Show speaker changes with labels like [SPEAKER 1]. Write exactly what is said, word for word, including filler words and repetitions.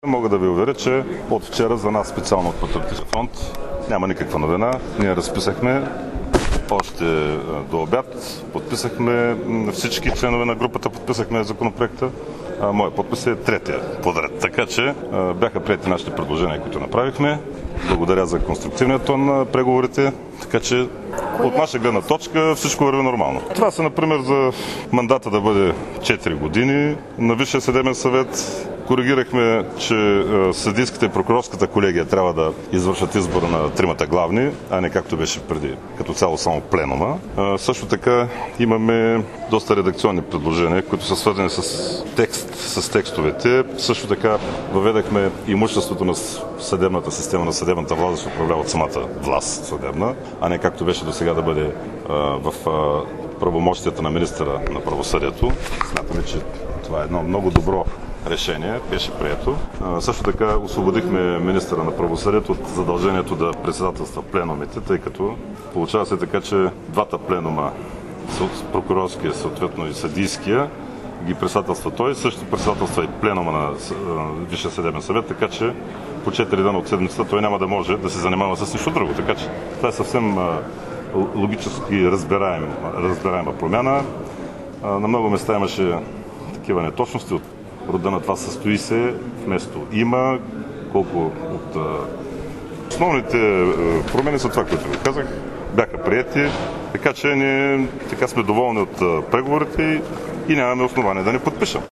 [SPEAKER 1] Мога да ви уверя, че от вчера за нас специално от Патриотичен фронт няма никаква новина. Ние разписахме още до обяд, подписахме всички членове на групата, подписахме законопроекта. Моя подпис е третия подред. Така че бяха приети нашите предложения, които направихме. Благодаря за конструктивния тон на преговорите. Така че от наша гледна точка всичко върви нормално. Това са, например, за мандата да бъде четири години на Висшия съдебен съвет. Коригирахме, че съдийската и прокурорската колегия трябва да извършат избора на тримата главни, а не както беше преди, като цяло само пленума. Също така имаме доста редакционни предложения, които са свързани с текст, с текстовете. Също така въведахме имуществото на съдебната система, на съдебната власт да се управлява от самата власт съдебна, а не както беше до сега да бъде в правомощията на министъра на правосъдието. Смятаме, че това е едно много добро решение, беше прието. Също така освободихме министъра на правосъдието от задължението да председателства пленумите, тъй като получава се така, че двата пленума, прокурорския съответно и съдийския, ги председателства той, също председателства и пленума на Висшия съдебен съвет, така че по четири дена от седмицата той няма да може да се занимава с нищо друго. Така че това е съвсем логически разбираем, разбираема промяна. На много места имаше такива неточности от рода на това състои се, вместо има, колко от основните промени са това, което ви казах, бяха приети, така че ние така сме доволни от преговорите и нямаме основание да не подпишем.